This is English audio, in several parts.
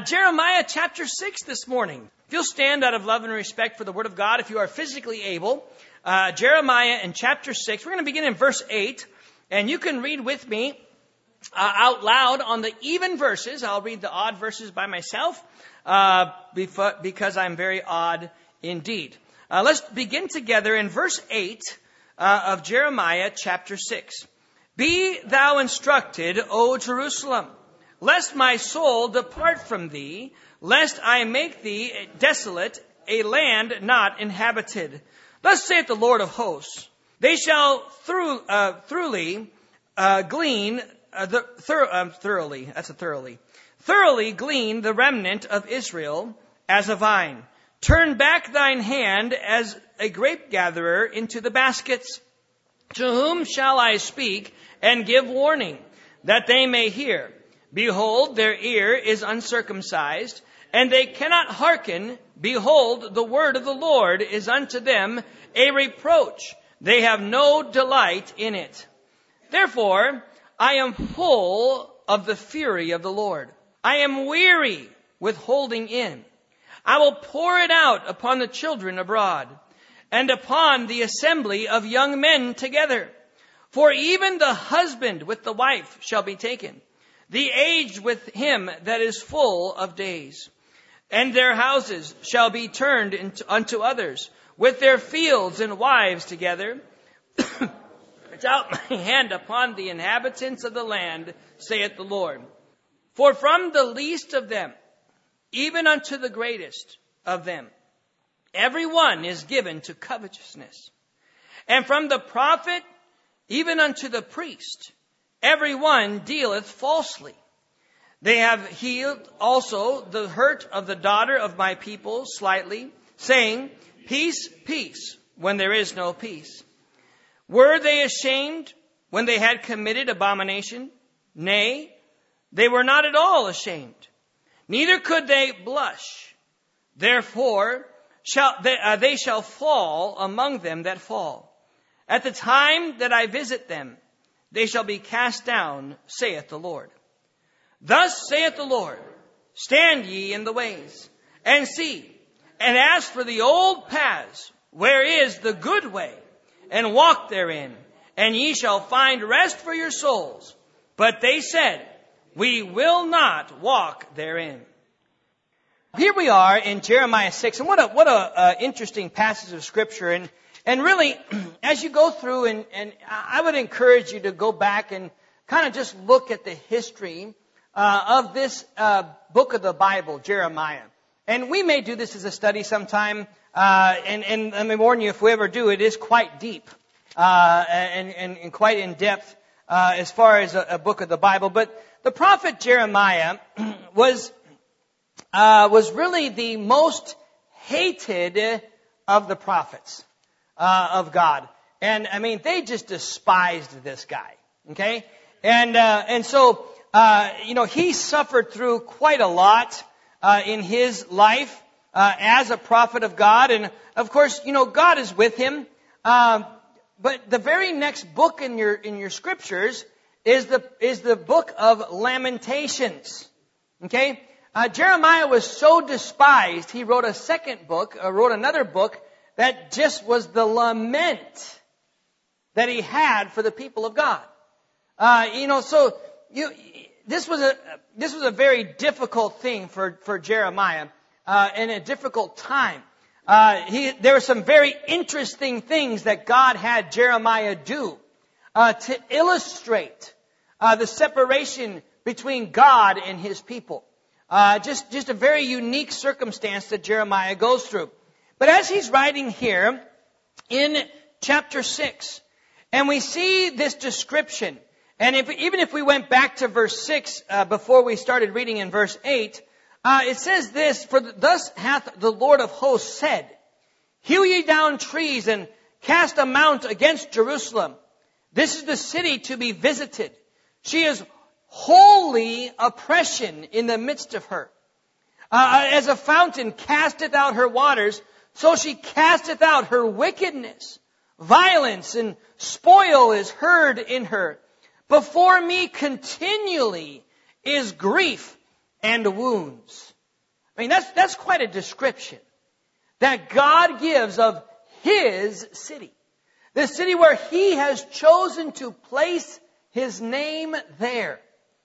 Jeremiah chapter 6 this morning. If you'll stand out of love and respect for the Word of God, if you are physically able, Jeremiah in chapter 6. We're going to begin in verse 8, and you can read with me out loud on the even verses. I'll read the odd verses by myself because I'm very odd indeed. Let's begin together in verse 8 of Jeremiah chapter 6. Be thou instructed, O Jerusalem, lest my soul depart from thee, lest I make thee desolate, a land not inhabited. Thus saith the Lord of hosts, they shall thoroughly glean the remnant of Israel as a vine. Turn back thine hand as a grape gatherer into the baskets. To whom shall I speak and give warning, that they may hear? Behold, their ear is uncircumcised, and they cannot hearken. Behold, the word of the Lord is unto them a reproach. They have no delight in it. Therefore, I am full of the fury of the Lord. I am weary with holding in. I will pour it out upon the children abroad, and upon the assembly of young men together. For even the husband with the wife shall be taken, the aged with him that is full of days. And their houses shall be turned unto others, with their fields and wives together. Put out my hand upon the inhabitants of the land, saith the Lord. For from the least of them, even unto the greatest of them, every one is given to covetousness. And from the prophet, even unto the priest, every one dealeth falsely. They have healed also the hurt of the daughter of my people slightly, saying, peace, peace, when there is no peace. Were they ashamed when they had committed abomination? Nay, they were not at all ashamed. Neither could they blush. Therefore, they shall fall among them that fall. At the time that I visit them, they shall be cast down, saith the Lord. Thus saith the Lord, stand ye in the ways, and see, and ask for the old paths, where is the good way, and walk therein, and ye shall find rest for your souls. But they said, we will not walk therein. Here we are in Jeremiah 6, and what a interesting passage of Scripture. And really, as you go through, and I would encourage you to go back and kind of just look at the history of this book of the Bible, Jeremiah. And we may do this as a study sometime, and let me warn you, if we ever do, it is quite deep and quite in depth as far as a book of the Bible. But the prophet Jeremiah was really the most hated of the prophets of God. And I mean, they just despised this guy. Okay? And so, he suffered through quite a lot in his life as a prophet of God. And of course, God is with him. But the very next book in your scriptures is the book of Lamentations. Okay? Jeremiah was so despised, he wrote another book that just was the lament that he had for the people of God. This was a very difficult thing for Jeremiah, in a difficult time. There were some very interesting things that God had Jeremiah do, to illustrate, the separation between God and His people. Just a very unique circumstance that Jeremiah goes through. But as he's writing here in chapter 6, and we see this description, and even if we went back to verse 6 before we started reading in verse 8, it says this, for thus hath the Lord of hosts said, hew ye down trees and cast a mount against Jerusalem. This is the city to be visited. She is holy oppression in the midst of her. As a fountain casteth out her waters, so she casteth out her wickedness. Violence and spoil is heard in her. Before me continually is grief and wounds. I mean, that's quite a description that God gives of His city. The city where He has chosen to place His name there.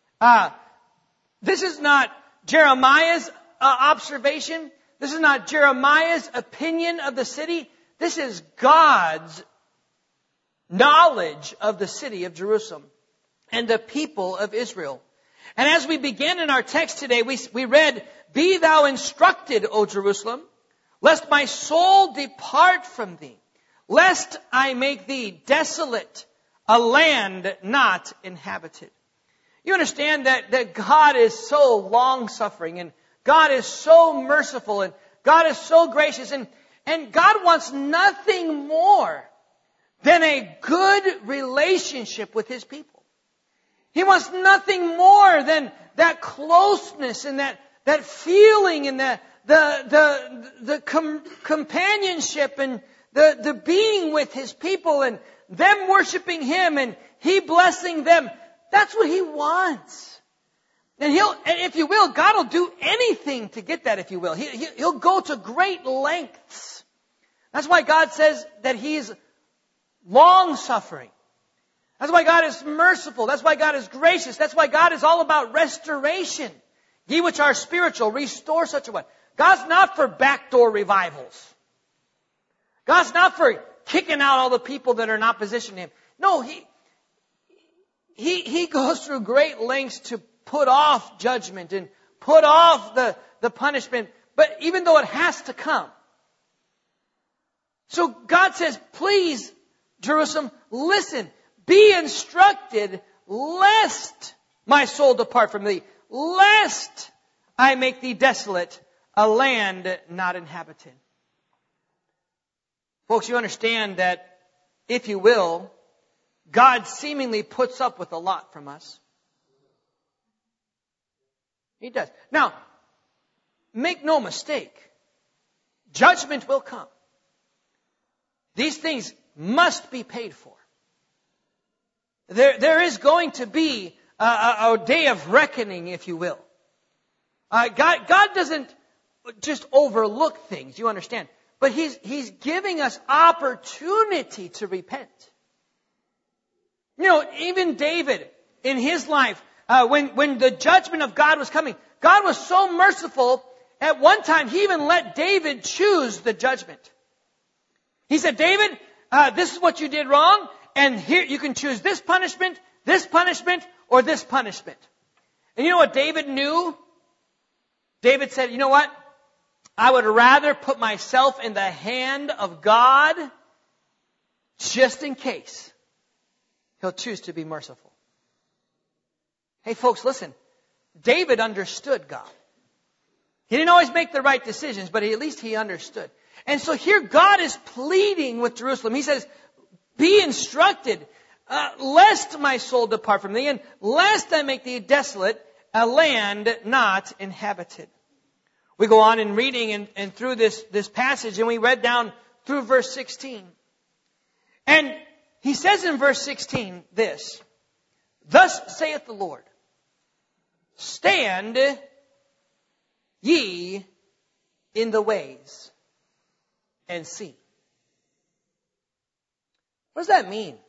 This is not Jeremiah's observation. This is not Jeremiah's opinion of the city. This is God's knowledge of the city of Jerusalem and the people of Israel. And as we begin in our text today, we read, "Be thou instructed, O Jerusalem, lest my soul depart from thee, lest I make thee desolate, a land not inhabited." You understand that God is so long-suffering, and God is so merciful, and God is so gracious, and God wants nothing more than a good relationship with His people. He wants nothing more than that closeness and that feeling and the companionship and the being with His people and them worshiping Him and He blessing them. That's what He wants. And if you will, God will do anything to get that, if you will. He'll go to great lengths. That's why God says that He's long-suffering. That's why God is merciful. That's why God is gracious. That's why God is all about restoration. Ye which are spiritual, restore such a one. God's not for backdoor revivals. God's not for kicking out all the people that are in opposition to Him. No, He goes through great lengths to put off judgment and put off the punishment, but even though it has to come. So God says, please, Jerusalem, listen, be instructed, lest my soul depart from thee, lest I make thee desolate, a land not inhabited. Folks, you understand that, if you will, God seemingly puts up with a lot from us. He does. Now, make no mistake, judgment will come. These things must be paid for. There is going to be a day of reckoning, if you will. God doesn't just overlook things, you understand. But He's giving us opportunity to repent. You know, even David, in his life, when the judgment of God was coming, God was so merciful, at one time He even let David choose the judgment. He said, David, this is what you did wrong, and here you can choose this punishment, or this punishment. And you know what David knew? David said, you know what? I would rather put myself in the hand of God just in case He'll choose to be merciful. Hey folks, listen. David understood God. He didn't always make the right decisions, but at least he understood. And so here God is pleading with Jerusalem. He says, be instructed, lest my soul depart from thee, and lest I make thee desolate, a land not inhabited. We go on in reading and through this passage, and we read down through verse 16. And he says in verse 16 this, thus saith the Lord, stand ye in the ways and see. What does that mean?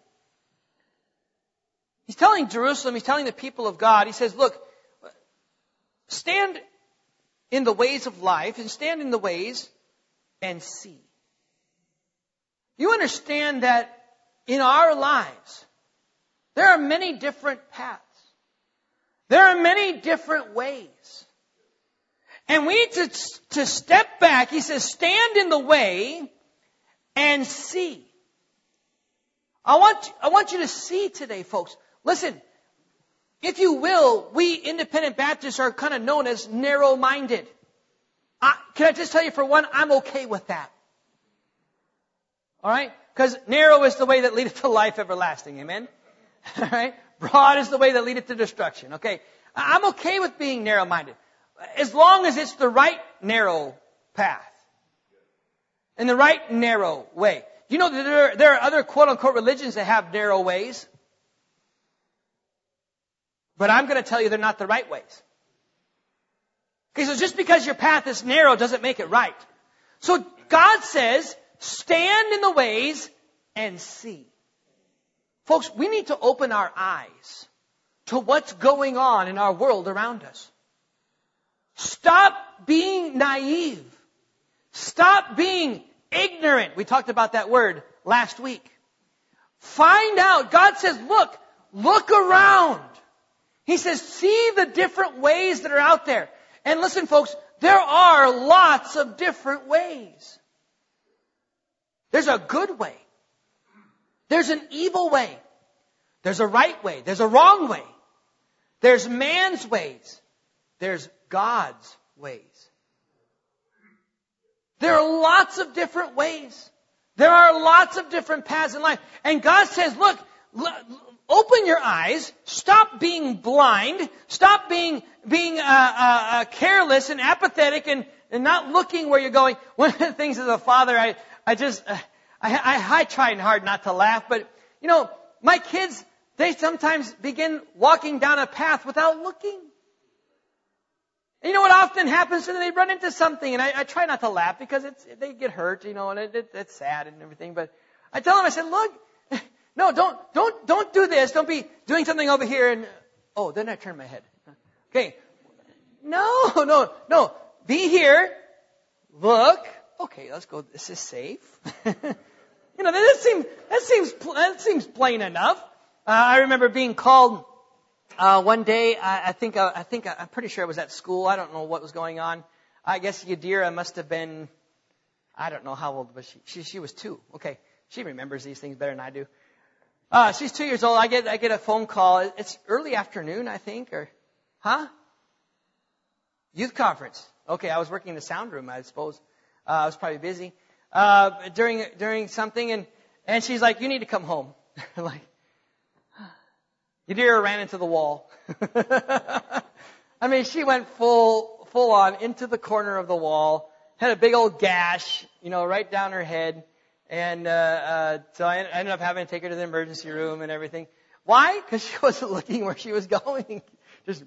He's telling Jerusalem, he's telling the people of God, he says, look, stand in the ways of life and stand in the ways and see. You understand that in our lives, there are many different paths. There are many different ways. And we need to step back. He says, stand in the way and see. I want you to see today, folks. Listen, if you will, we independent Baptists are kind of known as narrow-minded. Can I just tell you, for one, I'm okay with that. All right? Because narrow is the way that leadeth to life everlasting. Amen? All right? Broad is the way that leadeth to destruction. Okay? I'm okay with being narrow-minded. As long as it's the right narrow path. And the right narrow way. You know that there are other quote-unquote religions that have narrow ways. But I'm going to tell you they're not the right ways. Okay, so just because your path is narrow doesn't make it right. So God says, stand in the ways and see. Folks, we need to open our eyes to what's going on in our world around us. Stop being naive. Stop being ignorant. We talked about that word last week. Find out. God says, look around. He says, see the different ways that are out there. And listen, folks, there are lots of different ways. There's a good way. There's an evil way. There's a right way. There's a wrong way. There's man's ways. There's God's ways. There are lots of different ways. There are lots of different paths in life. And God says, look, open your eyes. Stop being blind. Stop being careless and apathetic and not looking where you're going. One of the things as a father, I try hard not to laugh, but you know, my kids, they sometimes begin walking down a path without looking. And you know what often happens to them? They run into something, and I try not to laugh because they get hurt, you know, and it's sad and everything. But I tell them, I said, look, no, don't do this. Don't be doing something over here. And then I turn my head. Okay, no. Be here. Look. Okay, let's go. This is safe. You know, that seems plain enough. I remember being called. One day, I'm pretty sure it was at school. I don't know what was going on. I guess Yadira must have been, I don't know how old was she. She was 2. Okay. She remembers these things better than I do. She's 2 years old. I get a phone call. It's early afternoon, I think, Youth conference. Okay. I was working in the sound room, I suppose. I was probably busy, during something and she's like, you need to come home. I'm like, Yadira ran into the wall. I mean, she went full on into the corner of the wall, had a big old gash, you know, right down her head. And so I ended up having to take her to the emergency room and everything. Why? Because she wasn't looking where she was going. Just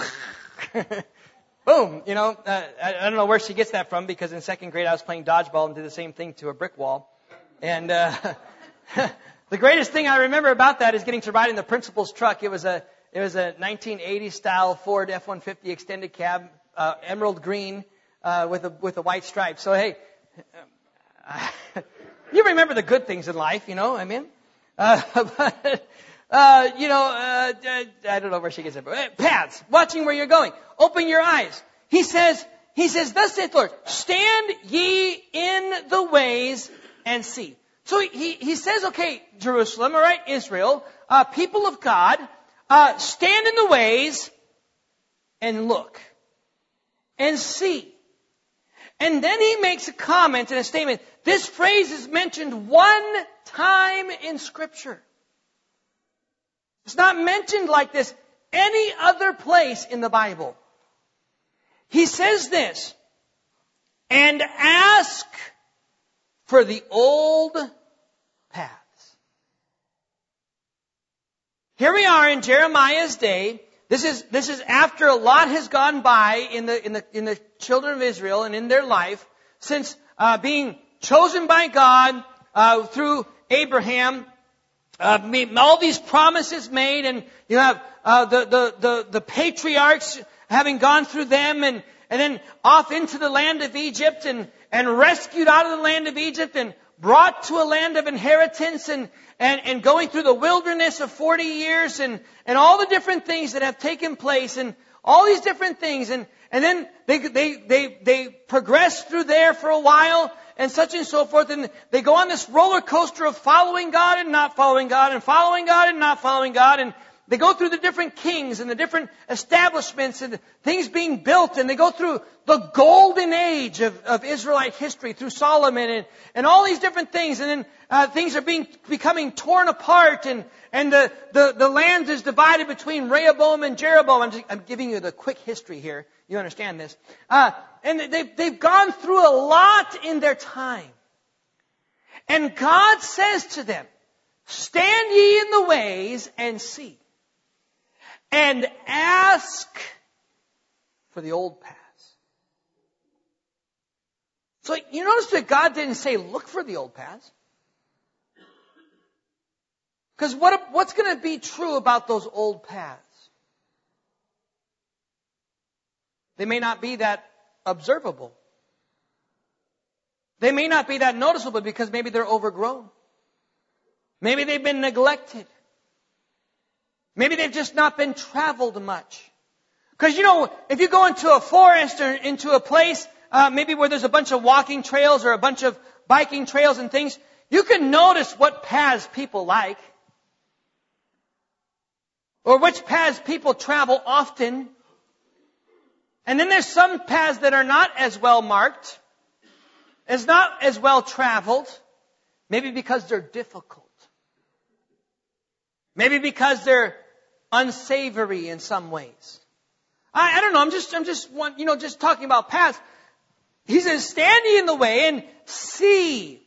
boom, you know. I don't know where she gets that from, because in second grade I was playing dodgeball and did the same thing to a brick wall. And the greatest thing I remember about that is getting to ride in the principal's truck. It was a 1980 style Ford F-150 extended cab, emerald green, with a white stripe. So hey, you remember the good things in life, you know. I mean, I don't know where she gets it. But paths, watching where you're going. Open your eyes. He says, thus saith the Lord, stand ye in the ways and see. So he says, okay, Jerusalem, all right, Israel, people of God, stand in the ways and look and see. And then he makes a comment and a statement. This phrase is mentioned one time in Scripture. It's not mentioned like this any other place in the Bible. He says this, and ask for the old paths. Here we are in Jeremiah's day. This is after a lot has gone by in the children of Israel and in their life since being chosen by God through Abraham. All these promises made, and you have the patriarchs having gone through them, and then off into the land of Egypt, and rescued out of the land of Egypt, and brought to a land of inheritance, and going through the wilderness of 40 years, and all the different things that have taken place, and all these different things, and then they progress through there for a while, and such and so forth, and they go on this roller coaster of following God and not following God, and following God and not following God, and they go through the different kings and the different establishments and things being built, and they go through the golden age of Israelite history through Solomon and all these different things, and then things are becoming torn apart, and the land is divided between Rehoboam and Jeroboam. I'm giving you the quick history here. You understand this? And they've gone through a lot in their time. And God says to them, stand ye in the ways and see. And ask for the old paths. So you notice that God didn't say, look for the old paths. Because what's going to be true about those old paths? They may not be that observable. They may not be that noticeable because maybe they're overgrown. Maybe they've been neglected. Maybe they've just not been traveled much. Because, if you go into a forest or into a place, maybe where there's a bunch of walking trails or a bunch of biking trails and things, you can notice what paths people like. Or which paths people travel often. And then there's some paths that are not as well marked, not as well traveled, maybe because they're difficult. Maybe because they're unsavory in some ways. I don't know, I'm just talking about paths. He says, stand ye in the way and see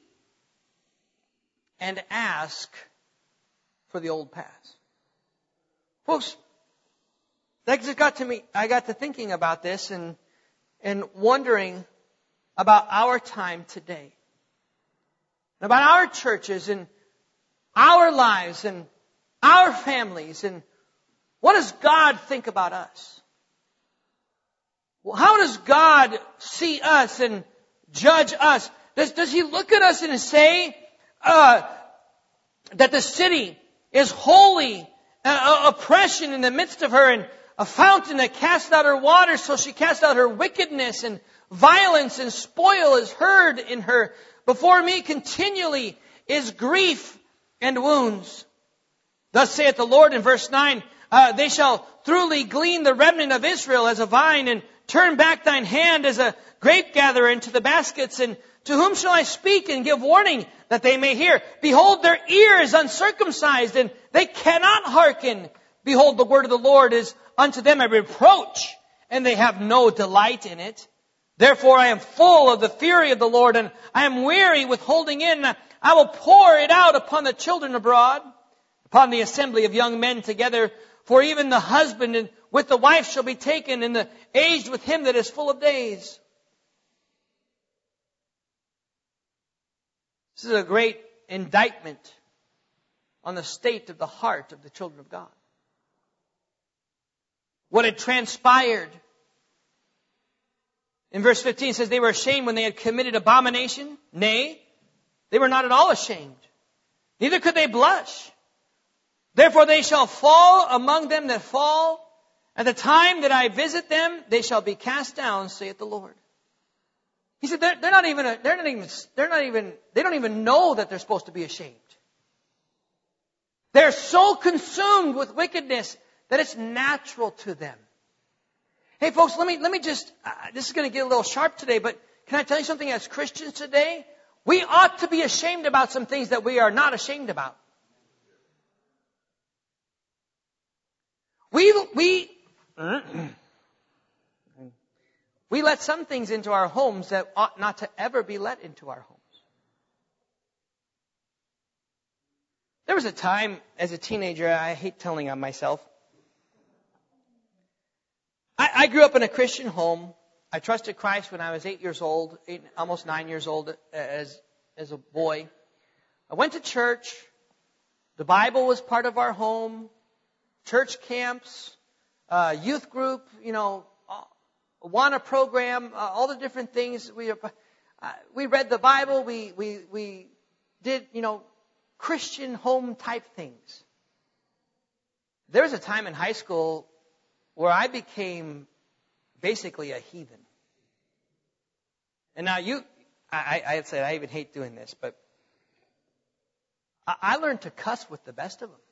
and ask for the old paths. Folks, that just got to me. I got to thinking about this and wondering about our time today. About our churches and our lives and our families, and what does God think about us? Well, how does God see us and judge us? Does He look at us and say that the city is holy, oppression in the midst of her, and a fountain that casts out her water, so she casts out her wickedness, and violence and spoil is heard in her. Before me continually is grief and wounds. Thus saith the Lord in verse 9, they shall truly glean the remnant of Israel as a vine, and turn back thine hand as a grape gatherer into the baskets. And to whom shall I speak and give warning that they may hear? Behold, their ear is uncircumcised, and they cannot hearken. Behold, the word of the Lord is unto them a reproach, and they have no delight in it. Therefore I am full of the fury of the Lord, and I am weary with holding in. I will pour it out upon the children abroad, upon the assembly of young men together. For even the husband and with the wife shall be taken, and the aged with him that is full of days. This is a great indictment on the state of the heart of the children of God. What had transpired. In verse 15 it says, they were ashamed when they had committed abomination. Nay, they were not at all ashamed. Neither could they blush. Therefore they shall fall among them that fall. At the time that I visit them, they shall be cast down, saith the Lord. He said they don't even know that they're supposed to be ashamed. They're so consumed with wickedness that it's natural to them. Hey folks, let me just, this is going to get a little sharp today, but can I tell you something as Christians today? We ought to be ashamed about some things that we are not ashamed about. We let some things into our homes that ought not to ever be let into our homes. There was a time as a teenager, I hate telling on myself. I grew up in a Christian home. I trusted Christ when I was 8 years old, almost 9 years old as a boy. I went to church. The Bible was part of our home. Church camps, youth group, Awana program, all the different things. We read the Bible. We did, Christian home type things. There was a time in high school where I became basically a heathen. And now I'd say I even hate doing this, but I learned to cuss with the best of them.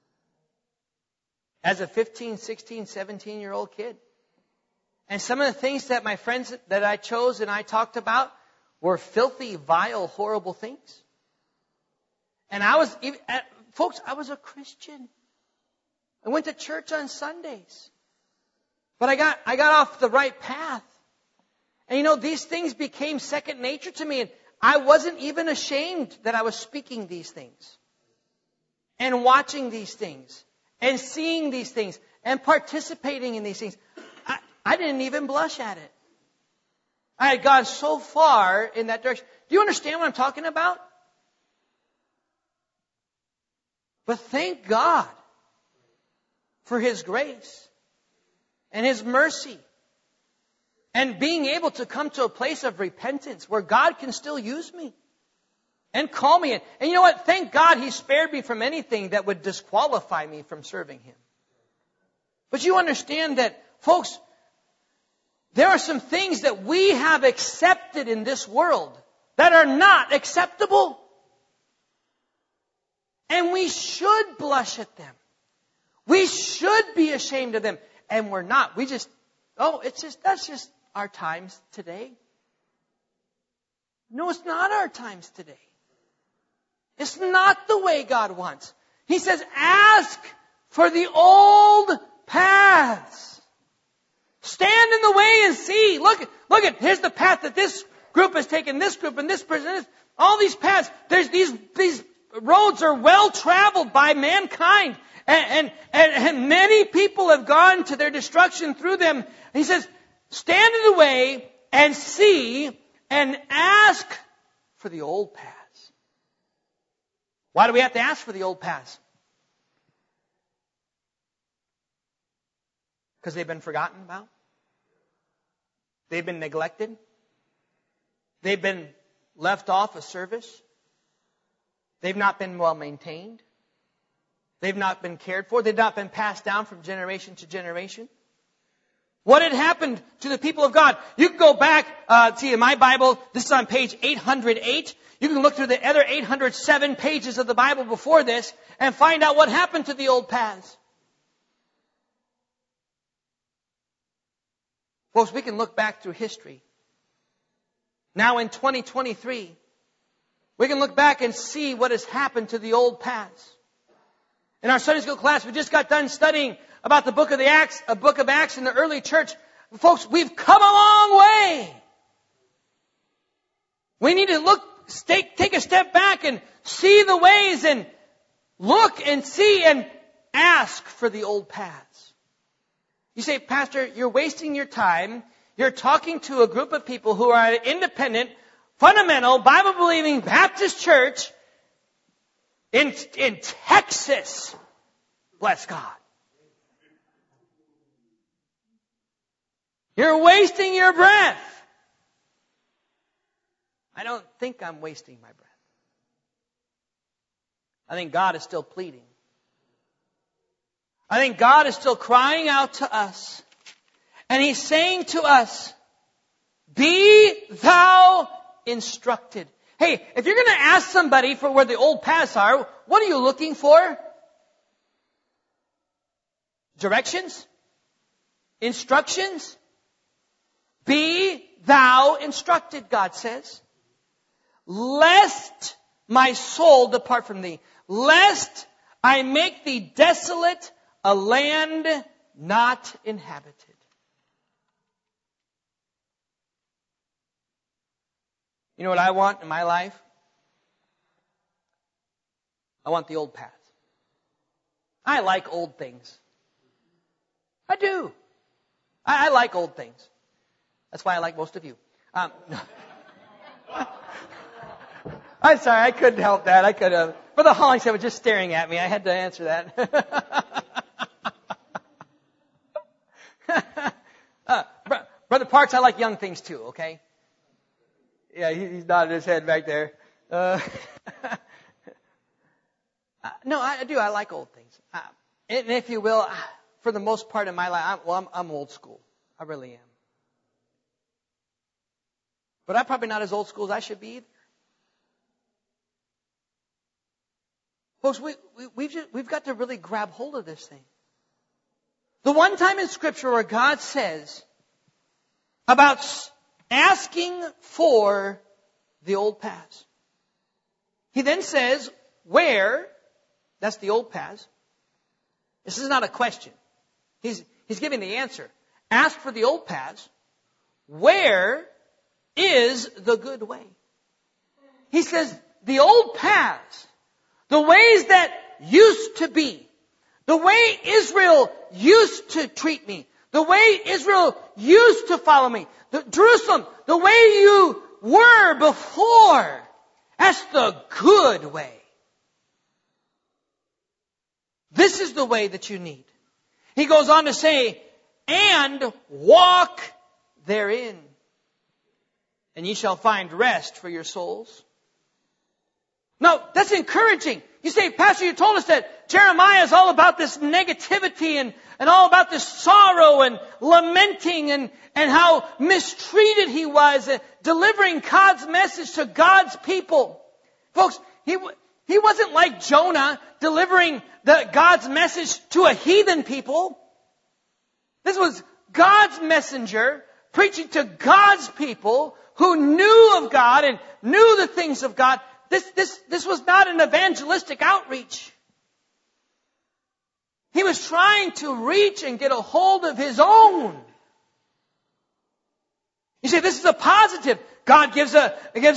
As a 15, 16, 17-year-old kid. And some of the things that my friends that I chose and I talked about were filthy, vile, horrible things. And I was a Christian. I went to church on Sundays. But I got off the right path. And these things became second nature to me. And I wasn't even ashamed that I was speaking these things. And watching these things. And seeing these things. And participating in these things. I didn't even blush at it. I had gone so far in that direction. Do you understand what I'm talking about? But thank God for His grace and His mercy and being able to come to a place of repentance where God can still use me and call me in. And you know what? Thank God He spared me from anything that would disqualify me from serving Him. But you understand that, folks, there are some things that we have accepted in this world that are not acceptable. And we should blush at them. We should be ashamed of them. And we're not. That's just our times today. No, it's not our times today. It's not the way God wants. He says, ask for the old paths. Stand in the way and see. Look at, here's the path that this group has taken, this group and this person. All these paths. There's these roads are well traveled by mankind. And many people have gone to their destruction through them. He says, stand in the way and see and ask for the old paths. Why do we have to ask for the old paths? Because they've been forgotten about. They've been neglected. They've been left off of service. They've not been well maintained. They've not been cared for. They've not been passed down from generation to generation. What had happened to the people of God? You can go back, see in my Bible, this is on page 808. You can look through the other 807 pages of the Bible before this and find out what happened to the old paths. Folks, we can look back through history. Now in 2023, we can look back and see what has happened to the old paths. In our Sunday school class, we just got done studying about the book of Acts in the early church. Folks, we've come a long way. We need to take a step back and see the ways and look and see and ask for the old paths. You say, Pastor, you're wasting your time. You're talking to a group of people who are an independent, fundamental, Bible-believing Baptist church in Texas. Bless God. You're wasting your breath. I don't think I'm wasting my breath. I think God is still pleading. I think God is still crying out to us. And He's saying to us, be thou instructed. Hey, if you're going to ask somebody for where the old paths are, what are you looking for? Directions? Instructions? Be thou instructed, God says. Lest my soul depart from thee. Lest I make thee desolate, a land not inhabited. You know what I want in my life? I want the old path. I like old things. I do. I like old things. That's why I like most of you. No. I'm sorry, I couldn't help that. I could have. Brother Hollingshead was just staring at me. I had to answer that. Brother Parks, I like young things too, okay? Yeah, he's nodding his head back there. No, I do. I like old things. And if you will, for the most part of my life, I'm old school. I really am. But I'm probably not as old school as I should be either. Folks, we've got to really grab hold of this thing. The one time in Scripture where God says about asking for the old paths. He then says, where, that's the old paths. This is not a question. He's giving the answer. Ask for the old paths. Where is the good way? He says, the old paths, the ways that used to be, the way Israel used to treat me, the The way Israel used to follow me. Jerusalem, the way you were before. That's the good way. This is the way that you need. He goes on to say, and walk therein, and ye shall find rest for your souls. Now, that's encouraging. You say, Pastor, you told us that Jeremiah is all about this negativity and all about this sorrow and lamenting and how mistreated he was, delivering God's message to God's people. Folks, he wasn't like Jonah delivering God's message to a heathen people. This was God's messenger preaching to God's people who knew of God and knew the things of God. This was not an evangelistic outreach. He was trying to reach and get a hold of His own. You see, this is a positive. God gives I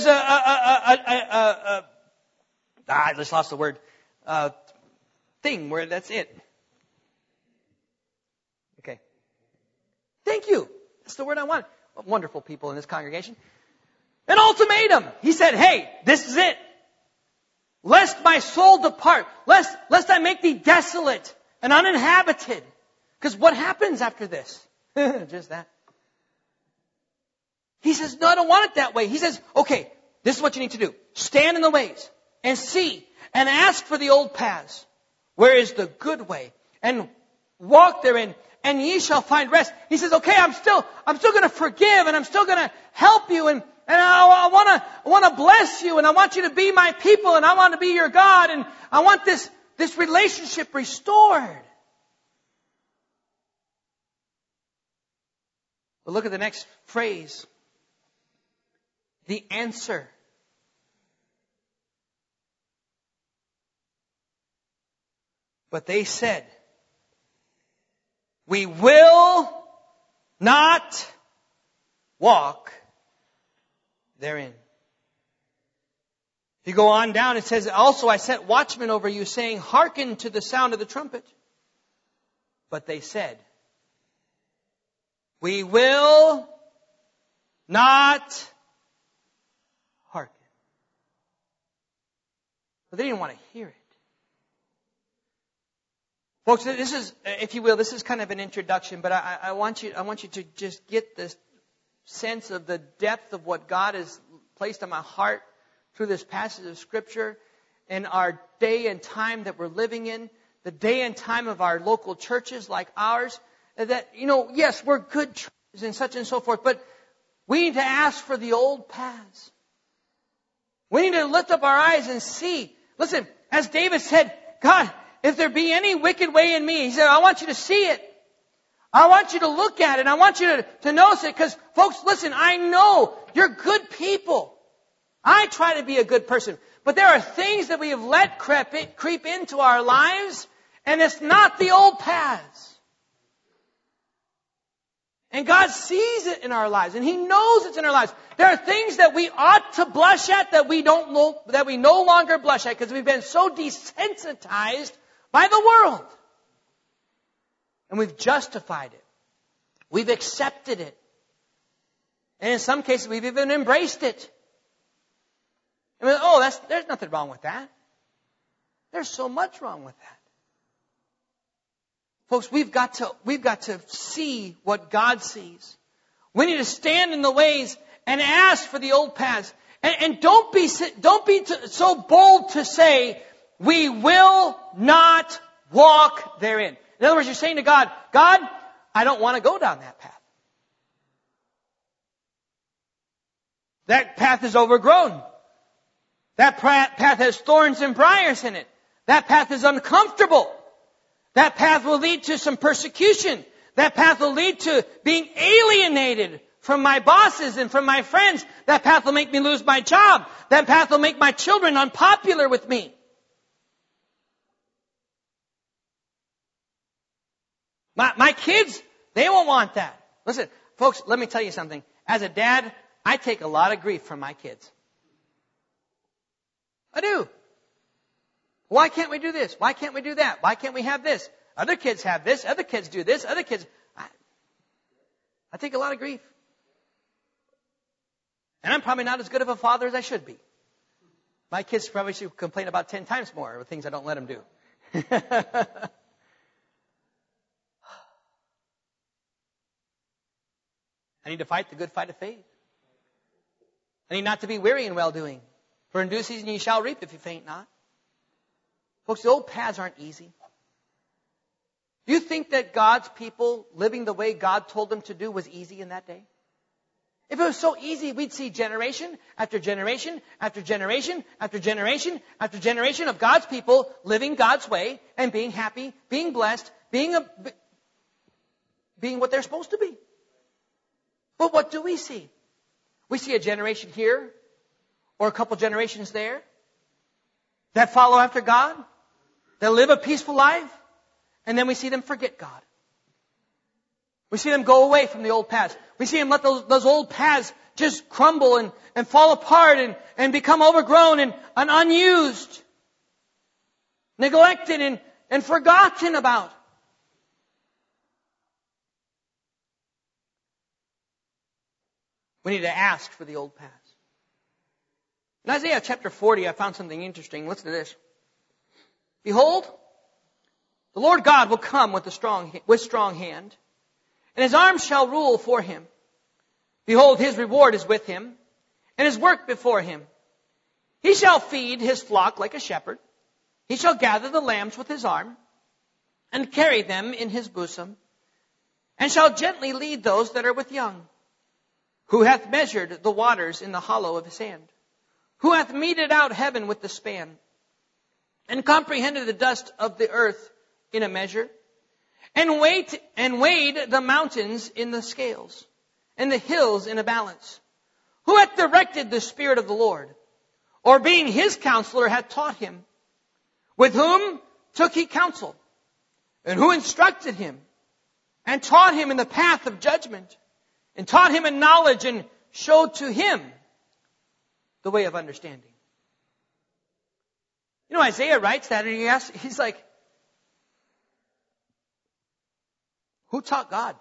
just lost the word. Thing where that's it. Okay. Thank you. That's the word I want. Wonderful people in this congregation. An ultimatum. He said, hey, this is it. Lest my soul depart. Lest I make thee desolate and uninhabited. Because what happens after this? Just that. He says, no, I don't want it that way. He says, okay, this is what you need to do. Stand in the ways and see and ask for the old paths. Where is the good way? And walk therein, and ye shall find rest. He says, okay, I'm still going to forgive, and I'm still going to help you, and I want to bless you, and I want you to be my people, and I want to be your God, and I want this relationship restored. But look at the next phrase. The answer. But they said, we will not walk therein. If you go on down, it says, also I set watchmen over you, saying, hearken to the sound of the trumpet. But they said, we will not hearken. But they didn't want to hear it. Folks, this is, if you will, this is kind of an introduction, but I want you to just get this sense of the depth of what God has placed on my heart through this passage of Scripture in our day and time that we're living in, the day and time of our local churches like ours, that, yes, we're good churches and such and so forth, but we need to ask for the old paths. We need to lift up our eyes and see. Listen, as David said, God, if there be any wicked way in me, he said, I want you to see it. I want you to look at it. I want you to notice it. Because, folks, listen, I know you're good people. I try to be a good person. But there are things that we have let creep into our lives, and it's not the old paths. And God sees it in our lives, and He knows it's in our lives. There are things that we ought to blush at that we no longer blush at because we've been so desensitized by the world. And we've justified it. We've accepted it. And in some cases, we've even embraced it. And there's nothing wrong with that. There's so much wrong with that. Folks, we've got to see what God sees. We need to stand in the ways and ask for the old paths. And don't be so bold to say, we will not walk therein. In other words, you're saying to God, God, I don't want to go down that path. That path is overgrown. That path has thorns and briars in it. That path is uncomfortable. That path will lead to some persecution. That path will lead to being alienated from my bosses and from my friends. That path will make me lose my job. That path will make my children unpopular with me. My kids, they won't want that. Listen, folks, let me tell you something. As a dad, I take a lot of grief from my kids. I do. Why can't we do this? Why can't we do that? Why can't we have this? Other kids have this. Other kids do this. Other kids... I take a lot of grief. And I'm probably not as good of a father as I should be. My kids probably should complain about 10 times more of things I don't let them do. I need to fight the good fight of faith. I need not to be weary in well-doing. For in due season ye shall reap if you faint not. Folks, the old paths aren't easy. Do you think that God's people living the way God told them to do was easy in that day? If it was so easy, we'd see generation after generation after generation after generation after generation of God's people living God's way and being happy, being blessed, being what they're supposed to be. But what do we see? We see a generation here or a couple generations there that follow after God, that live a peaceful life, and then we see them forget God. We see them go away from the old paths. We see them let those old paths just crumble and fall apart and become overgrown and unused, neglected and forgotten about. We need to ask for the old paths. In Isaiah chapter 40, I found something interesting. Listen to this. Behold, the Lord God will come with strong hand, and his arm shall rule for him. Behold, his reward is with him, and his work before him. He shall feed his flock like a shepherd. He shall gather the lambs with his arm, and carry them in his bosom, and shall gently lead those that are with young. Who hath measured the waters in the hollow of his hand? Who hath meted out heaven with the span, and comprehended the dust of the earth in a measure, and weighed the mountains in the scales, and the hills in a balance? Who hath directed the Spirit of the Lord, or being his counselor hath taught him? With whom took he counsel? And who instructed him, and taught him in the path of judgment, and taught him in knowledge, and showed to him the way of understanding? You know, Isaiah writes that, and he's like, who taught God?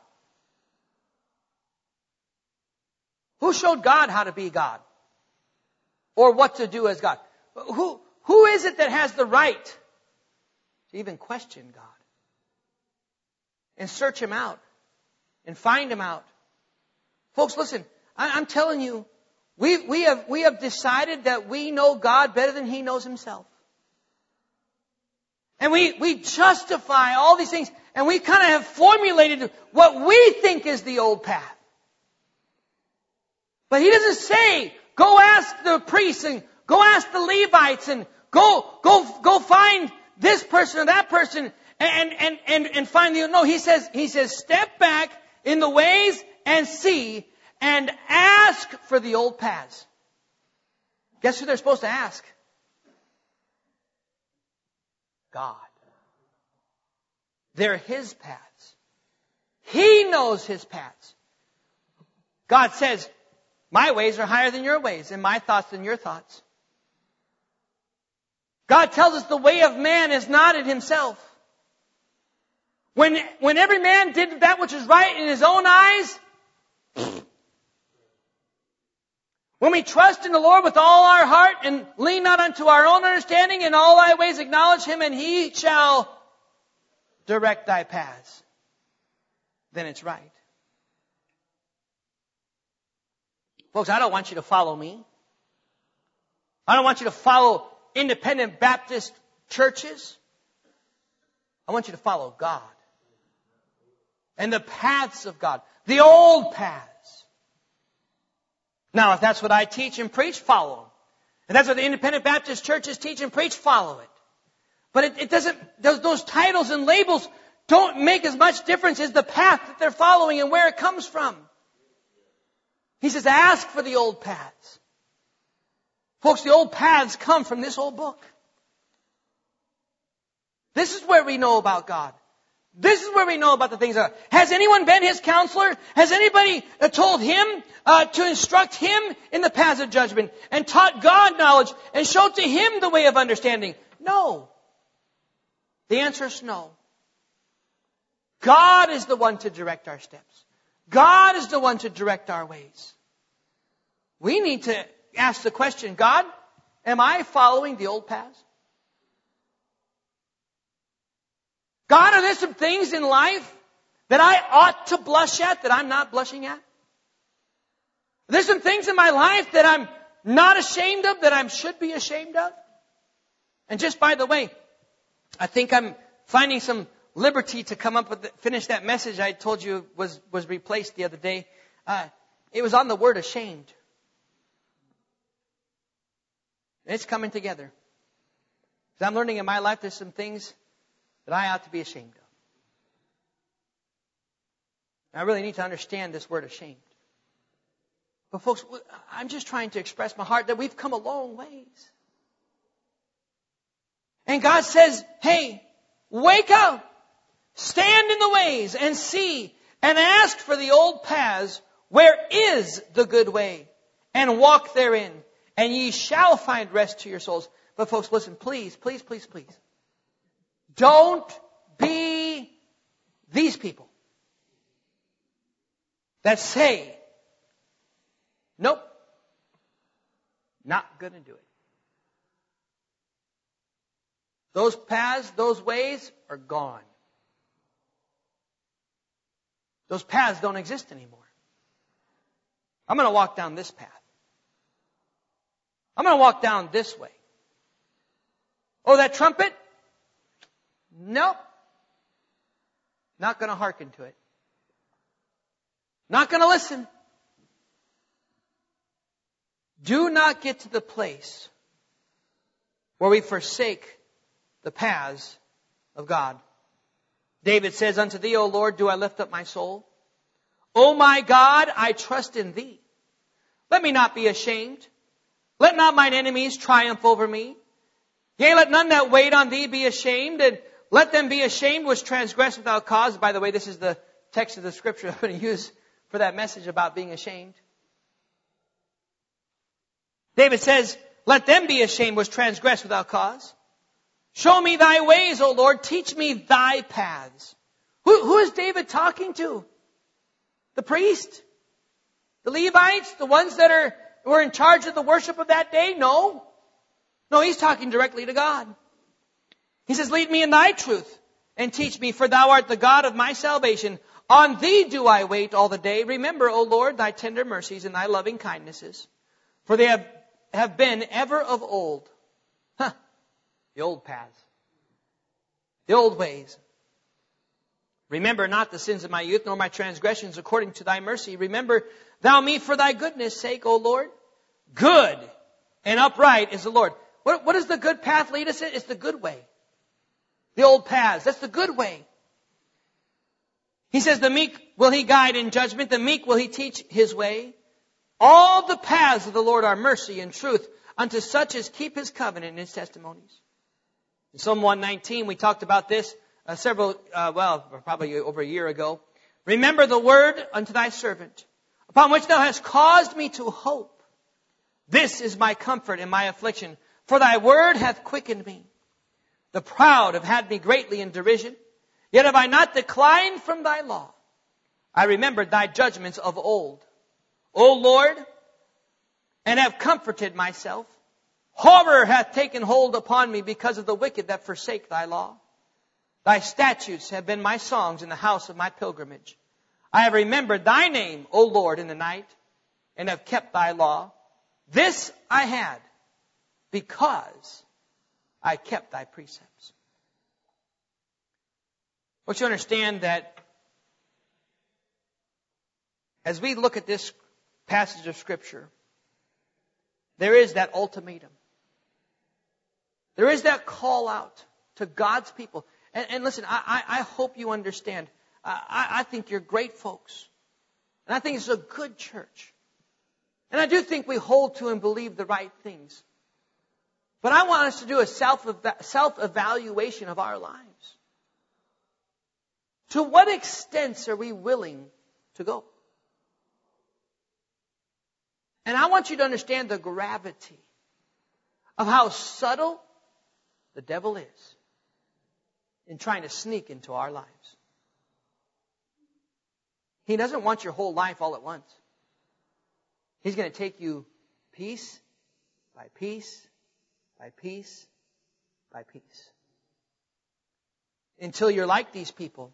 Who showed God how to be God? Or what to do as God? Who is it that has the right to even question God? And search him out. And find him out. Folks, listen, I'm telling you, we have decided that we know God better than he knows himself. And we justify all these things, and we kind of have formulated what we think is the old path. But he doesn't say, go ask the priests and go ask the Levites and go find this person or that person and find the, no, he says step back in the ways and see and ask for the old paths. Guess who they're supposed to ask? God. They're his paths. He knows his paths. God says, my ways are higher than your ways, and my thoughts than your thoughts. God tells us the way of man is not in himself. When every man did that which is right in his own eyes, when we trust in the Lord with all our heart and lean not unto our own understanding, in all thy ways acknowledge him, and he shall direct thy paths, then it's right. Folks, I don't want you to follow me. I don't want you to follow independent Baptist churches. I want you to follow God. And the paths of God. The old paths. Now, if that's what I teach and preach, follow them. If that's what the independent Baptist churches teach and preach, follow it. But it doesn't, those titles and labels don't make as much difference as the path that they're following and where it comes from. He says, ask for the old paths. Folks, the old paths come from this old book. This is where we know about God. This is where we know about the things that are. Has anyone been his counselor? Has anybody told him to instruct him in the paths of judgment and taught God knowledge and showed to him the way of understanding? No. The answer is no. God is the one to direct our steps. God is the one to direct our ways. We need to ask the question, God, am I following the old paths? God, are there some things in life that I ought to blush at that I'm not blushing at? There's some things in my life that I'm not ashamed of that I should be ashamed of? And just by the way, I think I'm finding some liberty to come up with, finish that message I told you was replaced the other day. It was on the word ashamed. It's coming together. Because I'm learning in my life there's some things that I ought to be ashamed of. I really need to understand this word ashamed. But folks, I'm just trying to express my heart that we've come a long ways. And God says, hey, wake up, stand in the ways and see and ask for the old paths, where is the good way, and walk therein, and ye shall find rest to your souls. But folks, listen, please, please, please, please. Don't be these people that say, nope, not going to do it. Those paths, those ways are gone. Those paths don't exist anymore. I'm going to walk down this path. I'm going to walk down this way. Oh, that trumpet? Nope. Not going to hearken to it. Not going to listen. Do not get to the place where we forsake the paths of God. David says, unto thee, O Lord, do I lift up my soul. O my God, I trust in thee. Let me not be ashamed. Let not mine enemies triumph over me. Yea, let none that wait on thee be ashamed, and let them be ashamed which transgress without cause. By the way, this is the text of the scripture I'm going to use for that message about being ashamed. David says, let them be ashamed which transgress without cause. Show me thy ways, O Lord. Teach me thy paths. Who is David talking to? The priest? The Levites? The ones that were in charge of the worship of that day? No. No, he's talking directly to God. He says, lead me in thy truth and teach me, for thou art the God of my salvation. On thee do I wait all the day. Remember, O Lord, thy tender mercies and thy loving kindnesses, for they have been ever of old. The old paths. The old ways. Remember not the sins of my youth, nor my transgressions according to thy mercy. Remember thou me for thy goodness' sake, O Lord. Good and upright is the Lord. What does the good path lead us in? It's the good way. The old paths. That's the good way. He says, the meek will he guide in judgment. The meek will he teach his way. All the paths of the Lord are mercy and truth unto such as keep his covenant and his testimonies. In Psalm 119, we talked about this probably over a year ago. Remember the word unto thy servant, upon which thou hast caused me to hope. This is my comfort in my affliction, for thy word hath quickened me. The proud have had me greatly in derision, yet have I not declined from thy law. I remembered thy judgments of old, O Lord, and have comforted myself. Horror hath taken hold upon me because of the wicked that forsake thy law. Thy statutes have been my songs in the house of my pilgrimage. I have remembered thy name, O Lord, in the night, and have kept thy law. This I had because I kept thy precepts. I want you to understand that as we look at this passage of Scripture, there is that ultimatum. There is that call out to God's people. And listen, I hope you understand. I think you're great folks. And I think it's a good church. And I do think we hold to and believe the right things. But I want us to do a self-evaluation of our lives. To what extent are we willing to go? And I want you to understand the gravity of how subtle the devil is in trying to sneak into our lives. He doesn't want your whole life all at once. He's going to take you piece by piece by piece by piece. Until you're like these people.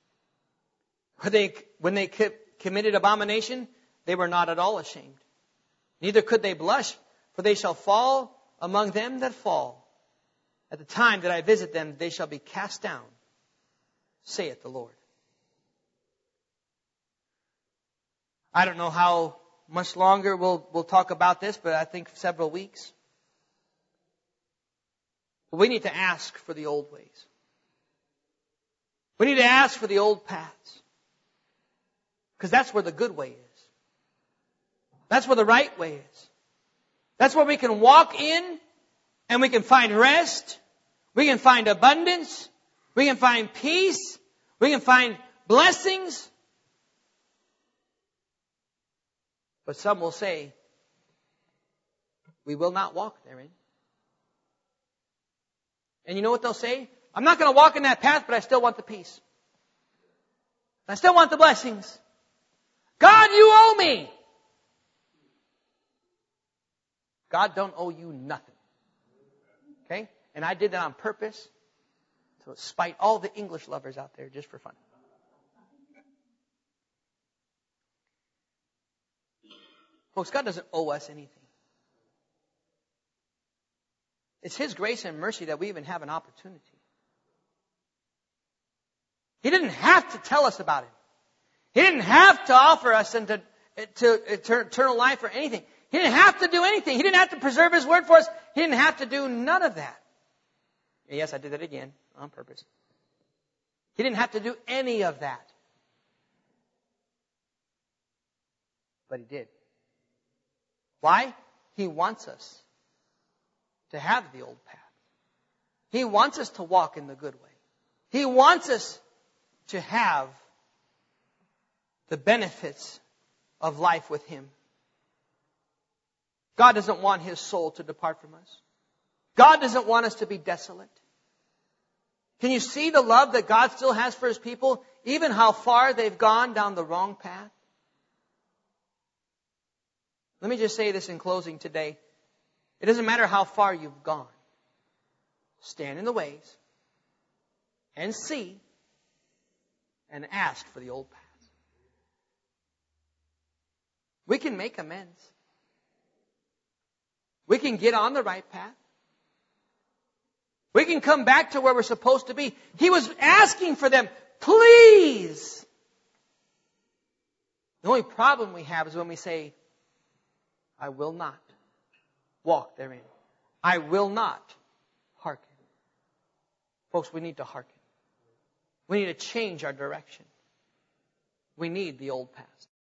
When they committed abomination, they were not at all ashamed. Neither could they blush, for they shall fall among them that fall. At the time that I visit them, they shall be cast down, saith the Lord. I don't know how much longer we'll talk about this, but I think several weeks. But we need to ask for the old ways. We need to ask for the old paths. Because that's where the good way is. That's where the right way is. That's where we can walk in and we can find rest. We can find abundance. We can find peace. We can find blessings. But some will say, we will not walk therein. And you know what they'll say? I'm not going to walk in that path, but I still want the peace. I still want the blessings. God, you owe me. God don't owe you nothing. Okay? And I did that on purpose to spite all the English lovers out there just for fun. Folks, God doesn't owe us anything. It's His grace and mercy that we even have an opportunity. He didn't have to tell us about it. He didn't have to offer us to eternal life or anything. He didn't have to do anything. He didn't have to preserve His word for us. He didn't have to do none of that. Yes, I did that again on purpose. He didn't have to do any of that. But He did. Why? He wants us to have the old path. He wants us to walk in the good way. He wants us to have the benefits of life with Him. God doesn't want His soul to depart from us. God doesn't want us to be desolate. Can you see the love that God still has for His people, even how far they've gone down the wrong path? Let me just say this in closing today. It doesn't matter how far you've gone. Stand in the ways and see and ask for the old paths. We can make amends. We can get on the right path. We can come back to where we're supposed to be. He was asking for them, please. The only problem we have is when we say, I will not walk therein. I will not hearken. Folks, we need to hearken. We need to change our direction. We need the old paths.